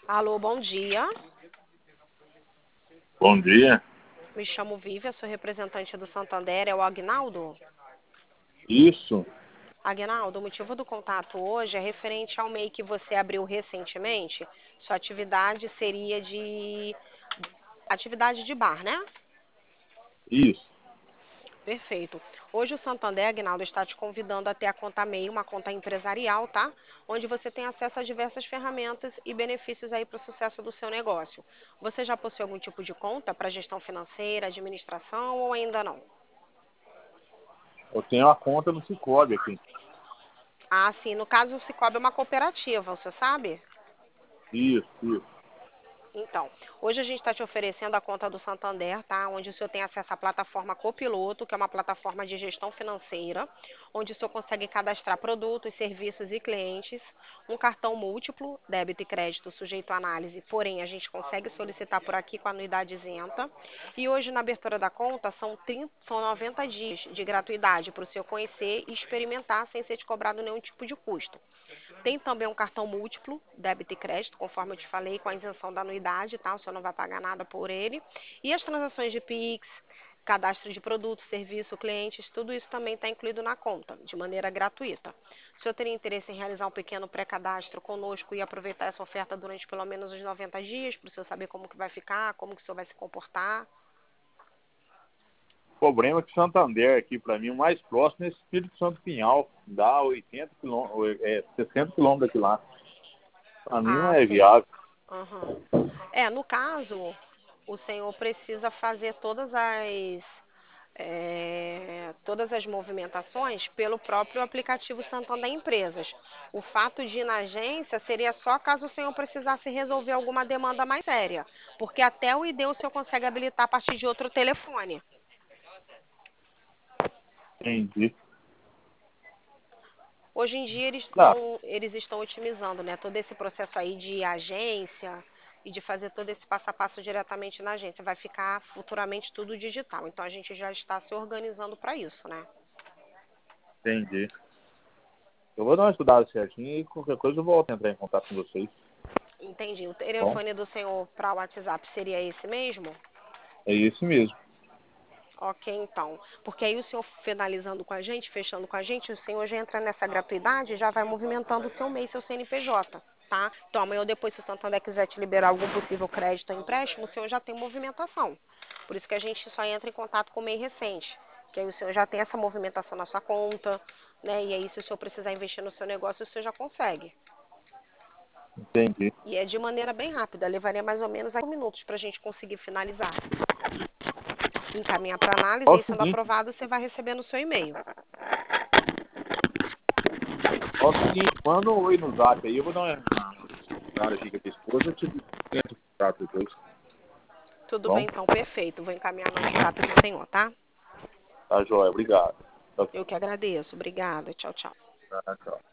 Alô, bom dia. Bom dia. Me chamo Vívia, sou representante do Santander, é o Agnaldo? Isso, Agnaldo, o motivo do contato hoje é referente ao MEI que você abriu recentemente. Sua atividade seria de atividade de bar, né? isso. Perfeito. Hoje o Santander, Agnaldo, está te convidando a ter a conta MEI, uma conta empresarial, tá? Onde você tem acesso a diversas ferramentas e benefícios aí para o sucesso do seu negócio. Você já possui algum tipo de conta para gestão financeira, administração ou ainda não? Eu tenho a conta no Sicoob aqui. Ah, sim. No caso, o Cicobi é uma cooperativa, você sabe? Isso. Então, hoje a gente está te oferecendo a conta do Santander, tá? Onde o senhor tem acesso à plataforma Copiloto, que é uma plataforma de gestão financeira, onde o senhor consegue cadastrar produtos, serviços e clientes, um cartão múltiplo, débito e crédito sujeito à análise, porém a gente consegue solicitar por aqui com a anuidade isenta. E hoje, na abertura da conta, são 90 dias de gratuidade para o senhor conhecer e experimentar sem ser te cobrado nenhum tipo de custo. Tem também um cartão múltiplo, débito e crédito, conforme eu te falei, com a isenção da anuidade, tá? O senhor não vai pagar nada por ele. E as transações de Pix, cadastro de produtos, serviço, clientes, tudo isso também está incluído na conta, de maneira gratuita. O senhor teria interesse em realizar um pequeno pré-cadastro conosco e aproveitar essa oferta durante pelo menos os 90 dias, para o senhor saber como que vai ficar, como que o senhor vai se comportar? O problema é que Santander aqui, para mim, o mais próximo é Espírito Santo Pinhal. Dá 80 quilômetros, 60 quilômetros daqui lá. Para mim não Ah, é sim. viável. Aham. No caso, o senhor precisa fazer todas as movimentações pelo próprio aplicativo Santander Empresas. O fato de ir na agência seria só caso o senhor precisasse resolver alguma demanda mais séria, porque até o ID o senhor consegue habilitar a partir de outro telefone. Entendi. Hoje em dia Tá, eles estão otimizando, né, todo esse processo aí de agência e de fazer todo esse passo a passo diretamente na agência. Vai ficar futuramente tudo digital. Então a gente já está se organizando para isso, né? entendi. Eu vou dar uma estudada certinho e qualquer coisa eu volto a entrar em contato com vocês. Entendi. O Bom, telefone do senhor para o WhatsApp seria esse mesmo? é isso mesmo. Ok, então. Porque aí o senhor finalizando com a gente, fechando com a gente, o senhor já entra nessa gratuidade e já vai movimentando o seu MEI, seu CNPJ, tá? Então amanhã ou depois, se o Santander quiser te liberar algum possível crédito ou empréstimo, o senhor já tem movimentação. Por isso que a gente só entra em contato com o MEI recente. Que aí o senhor já tem essa movimentação na sua conta, né? E aí, se o senhor precisar investir no seu negócio, o senhor já consegue. Entendi. E é de maneira bem rápida, levaria mais ou menos 5 minutos para a gente conseguir finalizar. Encaminhar para análise É e o sendo seguinte, aprovado, você vai receber no seu e-mail. manda um oi no zap aí, eu vou dar uma estudada aqui com a minha esposa, eu te entro em contato depois. Tudo bem, Bom, então, perfeito. Vou encaminhar no WhatsApp do senhor, tá? tá joia, obrigado. Tchau, Eu que agradeço. Obrigada. Tchau, tchau. tchau.